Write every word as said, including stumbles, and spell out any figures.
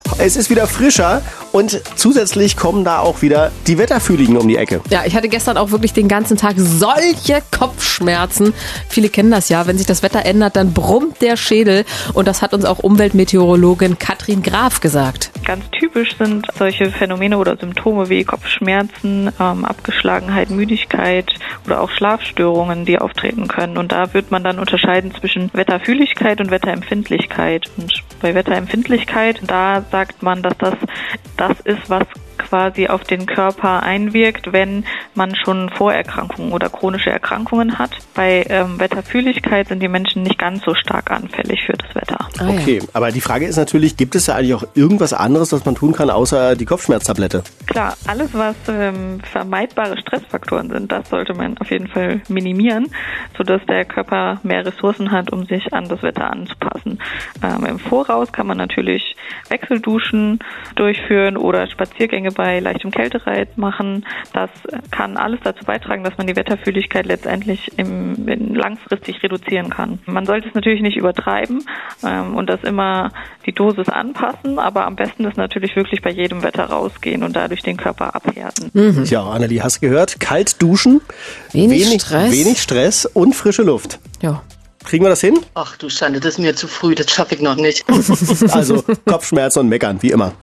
Es ist wieder frischer und zusätzlich kommen da auch wieder die Wetterfühligen um die Ecke. Ja, ich hatte gestern auch wirklich den ganzen Tag solche Kopfschmerzen. Viele kennen das ja, wenn sich das Wetter ändert, dann brummt der Schädel. Und das hat uns auch Umweltmeteorologin Katrin Graf gesagt. Ganz typisch sind solche Phänomene oder Symptome wie Kopfschmerzen, ähm, Abgeschlagenheit, Müdigkeit oder auch Schlafstörungen, die auftreten können. Und da wird man dann unterscheiden zwischen Wetterfühligkeit und Wetterempfindlichkeit. Und bei Wetterempfindlichkeit, da sagt man, dass das das ist, was quasi auf den Körper einwirkt, wenn man schon Vorerkrankungen oder chronische Erkrankungen hat. Bei ähm, Wetterfühligkeit sind die Menschen nicht ganz so stark anfällig für das Wetter. Ah, okay, ja. Aber die Frage ist natürlich, gibt es da eigentlich auch irgendwas anderes, was man tun kann, außer die Kopfschmerztablette? Klar, alles, was ähm, vermeidbare Stressfaktoren sind, das sollte man auf jeden Fall minimieren, sodass der Körper mehr Ressourcen hat, um sich an das Wetter anzupassen. Ähm, im Voraus kann man natürlich Wechselduschen durchführen oder Spaziergänge bei leichtem Kältereiz machen. Das kann alles dazu beitragen, dass man die Wetterfühligkeit letztendlich im, in langfristig reduzieren kann. Man sollte es natürlich nicht übertreiben ähm, und das immer die Dosis anpassen, aber am besten ist natürlich wirklich bei jedem Wetter rausgehen und dadurch den Körper abhärten. Mhm. Ja, Annelie, hast gehört, kalt duschen, wenig, wenig Stress. wenig Stress und frische Luft. Ja. Kriegen wir das hin? Ach du Schande, das ist mir zu früh, das schaffe ich noch nicht. Also Kopfschmerzen und Meckern, wie immer.